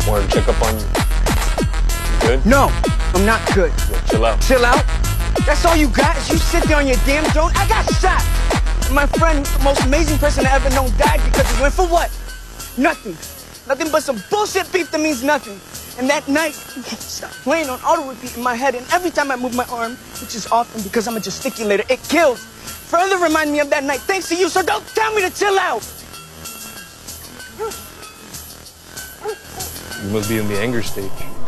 Wanted to check up on you. You good? No, I'm not good. Yo, chill out. Chill out? That's all you got? Is you sit there on your damn throne? I got shot. My friend, the most amazing person I ever known, died because he went for what? Nothing. Nothing but some bullshit beef that means nothing. And that night, stopped playing on auto repeat in my head, and every time I move my arm, which is often because I'm a gesticulator, it kills. Further remind me of that night thanks to you, so don't tell me to chill out. You must be in the anger stage.